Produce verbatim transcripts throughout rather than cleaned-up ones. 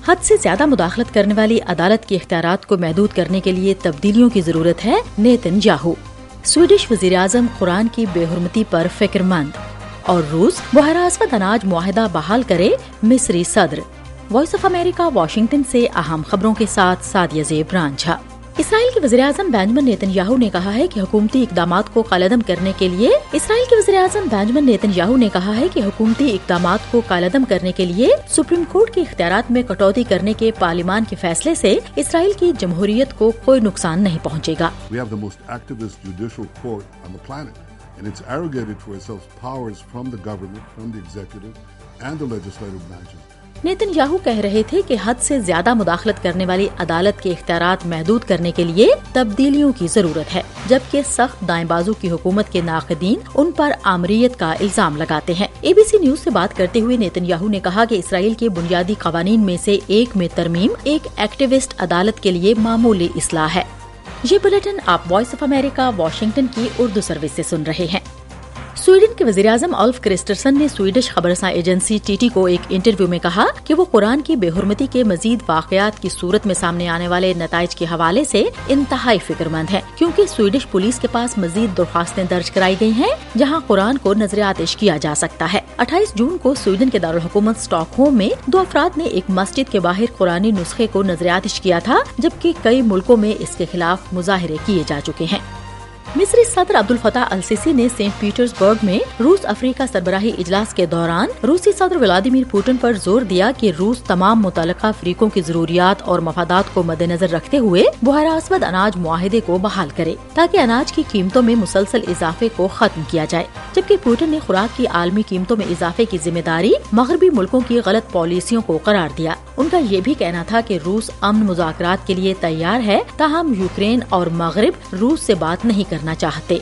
حد سے زیادہ مداخلت کرنے والی عدالت کے اختیارات کو محدود کرنے کے لیے تبدیلیوں کی ضرورت ہے، نیتن یاہو۔ سویڈش وزیر اعظم قرآن کی بے حرمتی پر فکر مند، اور روس بحیرہ اسود اناج معاہدہ بحال کرے، مصری صدر۔ وائس آف امریکہ واشنگٹن سے اہم خبروں کے ساتھ سعدیہ زیب رانجھا۔ اسرائیل کے وزیر اعظم بنجمن نیتن یاہو نے کہا ہے کہ حکومتی اقدامات کو کالعدم کرنے کے لیے اسرائیل کے وزیر اعظم بنجمن نیتن یاہو نے کہا ہے کہ حکومتی اقدامات کو کالعدم کرنے کے لیے سپریم کورٹ کے اختیارات میں کٹوتی کرنے کے پارلیمان کے فیصلے سے اسرائیل کی جمہوریت کو کوئی نقصان نہیں پہنچے گا۔ We have the most activist judicial court on the planet, and it's arrogated to itself powers from the government, from the executive and the legislative branches. Netanyahu کہہ رہے تھے کہ حد سے زیادہ مداخلت کرنے والی عدالت کے اختیارات محدود کرنے کے لیے تبدیلیوں کی ضرورت ہے، جبکہ سخت دائیں بازو کی حکومت کے ناقدین ان پر آمریت کا الزام لگاتے ہیں۔ اے بی سی نیوز سے بات کرتے ہوئے نیتن یاہو نے کہا کہ اسرائیل کے بنیادی قوانین میں سے ایک میں ترمیم ایک ایکٹیوسٹ عدالت کے لیے معمولی اصلاح ہے۔ یہ بلیٹن آپ وائس آف امریکہ واشنگٹن کی اردو سروس سے سن رہے ہیں۔ سویڈن کے وزیر اعظم الف کرسٹرسن نے سویڈش خبررساں ایجنسی ٹی ٹی کو ایک انٹرویو میں کہا کہ وہ قرآن کی بے حرمتی کے مزید واقعات کی صورت میں سامنے آنے والے نتائج کے حوالے سے انتہائی فکر مند ہیں، کیونکہ سویڈش پولیس کے پاس مزید درخواستیں درج کرائی گئی ہیں جہاں قرآن کو نظر آتش کیا جا سکتا ہے۔ اٹھائیس جون کو سویڈن کے دارالحکومت اسٹاک ہوم میں دو افراد نے ایک مسجد کے باہر قرآنی نسخے کو نظر آتش کیا تھا، جبکہ کئی ملکوں میں اس کے خلاف مظاہرے کیے جا چکے ہیں۔ مصری صدر عبد الفتاح السیسی نے سینٹ پیٹرز برگ میں روس افریقہ سربراہی اجلاس کے دوران روسی صدر ولادیمیر پوٹن پر زور دیا کہ روس تمام متعلقہ فریقوں کی ضروریات اور مفادات کو مد نظر رکھتے ہوئے بحیرہ اسود اناج معاہدے کو بحال کرے تاکہ اناج کی قیمتوں میں مسلسل اضافے کو ختم کیا جائے، جبکہ پوٹن نے خوراک کی عالمی قیمتوں میں اضافے کی ذمہ داری مغربی ملکوں کی غلط پالیسیوں کو قرار دیا۔ ان کا یہ بھی کہنا تھا کہ روس امن مذاکرات کے لیے تیار ہے، تاہم یوکرین اور مغرب روس سے بات نہیں کرنا چاہتے۔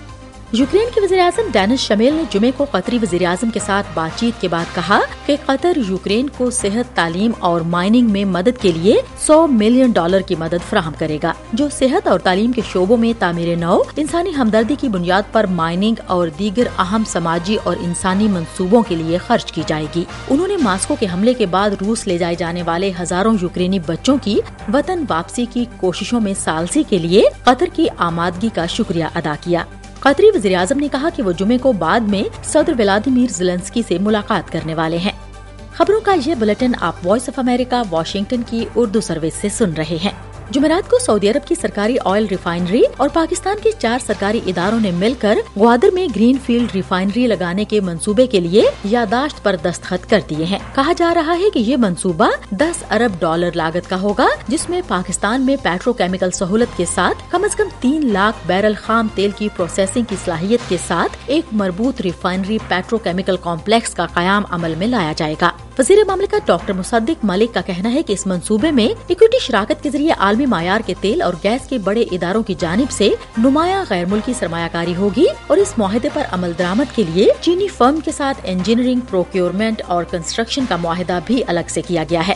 یوکرین کے وزیر اعظم ڈینس شمیل نے جمعے کو قطری وزیر اعظم کے ساتھ بات چیت کے بعد کہا کہ قطر یوکرین کو صحت، تعلیم اور مائننگ میں مدد کے لیے سو ملین ڈالر کی مدد فراہم کرے گا، جو صحت اور تعلیم کے شعبوں میں تعمیر نو، انسانی ہمدردی کی بنیاد پر مائننگ اور دیگر اہم سماجی اور انسانی منصوبوں کے لیے خرچ کی جائے گی۔ انہوں نے ماسکو کے حملے کے بعد روس لے جائے جانے والے ہزاروں یوکرینی بچوں کی وطن واپسی کی کوششوں میں ثالثی کے لیے قطر کی آمادگی کا شکریہ ادا کیا۔ قطری وزیر اعظم نے کہا کہ وہ جمعے کو بعد میں صدر ولادیمیر زیلنسکی سے ملاقات کرنے والے ہیں۔ خبروں کا یہ بلیٹن آپ وائس آف امریکہ واشنگٹن کی اردو سروس سے سن رہے ہیں۔ جمعرات کو سعودی عرب کی سرکاری آئل ریفائنری اور پاکستان کے چار سرکاری اداروں نے مل کر گوادر میں گرین فیلڈ ریفائنری لگانے کے منصوبے کے لیے یادداشت پر دستخط کر دیے ہیں۔ کہا جا رہا ہے کہ یہ منصوبہ دس ارب ڈالر لاگت کا ہوگا، جس میں پاکستان میں پیٹرو کیمیکل سہولت کے ساتھ کم از کم تین لاکھ بیرل خام تیل کی پروسیسنگ کی صلاحیت کے ساتھ ایک مربوط ریفائنری پیٹرو کیمیکل کمپلیکس کا قیام عمل میں لایا جائے گا۔ وزیر مملکت ڈاکٹر مصدق ملک کا کہنا ہے کہ اس منصوبے میں اکوٹی شراکت کے ذریعے عالمی معیار کے تیل اور گیس کے بڑے اداروں کی جانب سے نمایاں غیر ملکی سرمایہ کاری ہوگی، اور اس معاہدے پر عمل درآمد کے لیے چینی فرم کے ساتھ انجینئرنگ، پروکیورمنٹ اور کنسٹرکشن کا معاہدہ بھی الگ سے کیا گیا ہے۔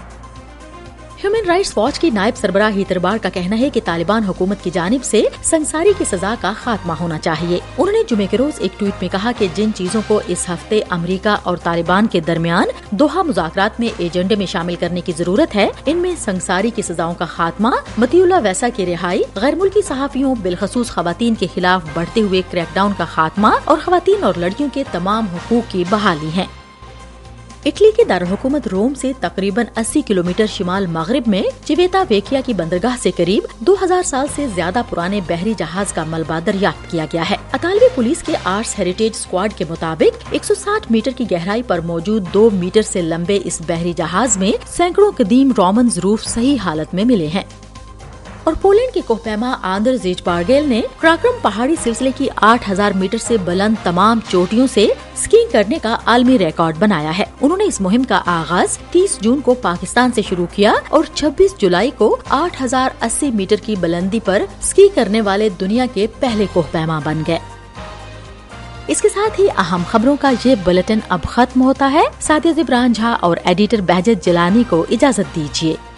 ہیومن رائٹس واچ کی نائب سربراہ ہیتر بار کا کہنا ہے کہ طالبان حکومت کی جانب سے سنساری کی سزا کا خاتمہ ہونا چاہیے۔ انہوں نے جمعے کے روز ایک ٹویٹ میں کہا کہ جن چیزوں کو اس ہفتے امریکہ اور طالبان کے درمیان دوحہ مذاکرات میں ایجنڈے میں شامل کرنے کی ضرورت ہے، ان میں سنساری کی سزاؤں کا خاتمہ، مطیع اللہ ویسا کی رہائی، غیر ملکی صحافیوں بالخصوص خواتین کے خلاف بڑھتے ہوئے کریک ڈاؤن کا خاتمہ اور خواتین اور لڑکیوں کے تمام حقوق کی بحالی ہے۔ اٹلی کے دارالحکومت روم سے تقریباً اسی کلومیٹر شمال مغرب میں چویتا ویکیا کی بندرگاہ سے قریب دو ہزار سال سے زیادہ پرانے بحری جہاز کا ملبہ دریافت کیا گیا ہے۔ اطالوی پولیس کے آرس ہیریٹیج اسکواڈ کے مطابق ایک سو ساٹھ میٹر کی گہرائی پر موجود دو میٹر سے لمبے اس بحری جہاز میں سینکڑوں قدیم رومن ظروف صحیح حالت میں ملے ہیں۔ اور پولینڈ کے کوہ پیما آندر زیچ بارگیل نے کراکرم پہاڑی سلسلے کی آٹھ ہزار میٹر سے بلند تمام چوٹیوں سے اسکیئنگ کرنے کا عالمی ریکارڈ بنایا ہے۔ انہوں نے اس مہم کا آغاز تیس جون کو پاکستان سے شروع کیا اور چھبیس جولائی کو آٹھ ہزار اسی میٹر کی بلندی پر اسکی کرنے والے دنیا کے پہلے کوہ پیما بن گئے۔ اس کے ساتھ ہی اہم خبروں کا یہ بلیٹن اب ختم ہوتا ہے۔ سعدیہ زیب رانجھا اور ایڈیٹر بہجت جیلانی کو اجازت دیجیے۔